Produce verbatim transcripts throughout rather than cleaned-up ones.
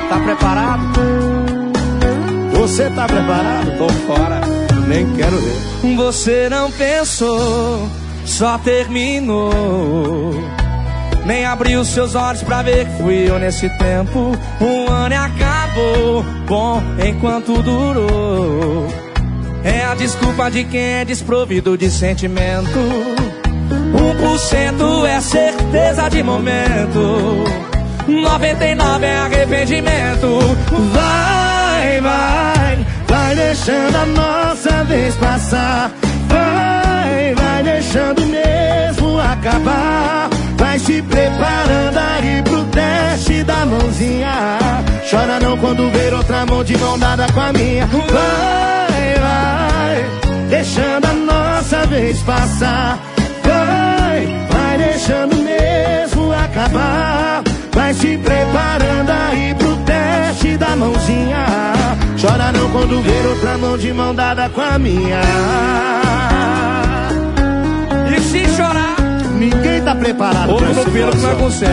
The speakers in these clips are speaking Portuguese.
Tá preparado? Você tá preparado? Tô fora. Nem quero ver. Você não pensou, só terminou. Nem abriu seus olhos pra ver que fui eu nesse tempo. Um ano e acabou, bom enquanto durou. É a desculpa de quem é desprovido de sentimento. Um por cento é certeza de momento, noventa e nove é arrependimento. Vai, vai, vai deixando a nossa vez passar. Vai, vai deixando mesmo acabar. Vai se preparando aí pro teste da mãozinha. Chora não quando ver outra mão de mão dada com a minha. Vai, vai, deixando a nossa vez passar. Vai, vai deixando mesmo acabar. Vai se preparando aí pro teste da mãozinha. Chora não quando ver outra mão de mão dada com a minha. E se chorar, ninguém tá preparado pra essa pelo que não consegue.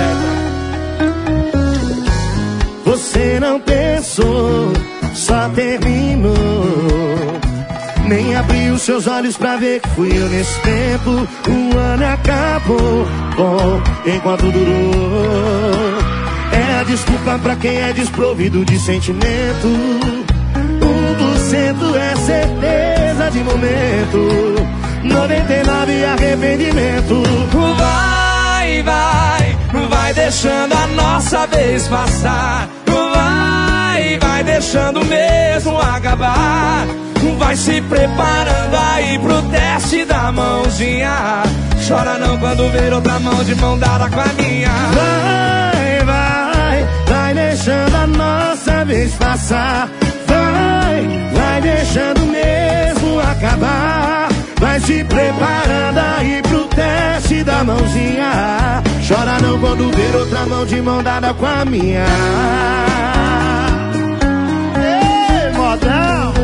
Você não pensou, só terminou. Nem abriu seus olhos pra ver que fui eu nesse tempo. Um ano acabou, bom, enquanto durou. É a desculpa pra quem é desprovido de sentimento. Um por cento é certeza de momento, noventa e nove é arrependimento. Vai, vai, vai deixando a nossa vez passar. Vai, vai deixando mesmo acabar. Vai se preparando aí pro teste da mãozinha. Chora não quando ver outra mão de mão dada com a minha. Vai, vai, vai deixando a nossa vez passar. Vai, vai deixando mesmo acabar. Vai se preparando aí pro teste da mãozinha. Chora não quando ver outra mão de mão dada com a minha. Ei, modão!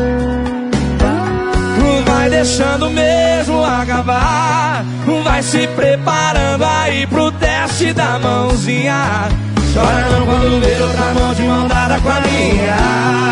Vai deixando mesmo acabar. Vai se preparando aí pro teste da mãozinha. Chora não quando ver outra mão de mão dada com a minha.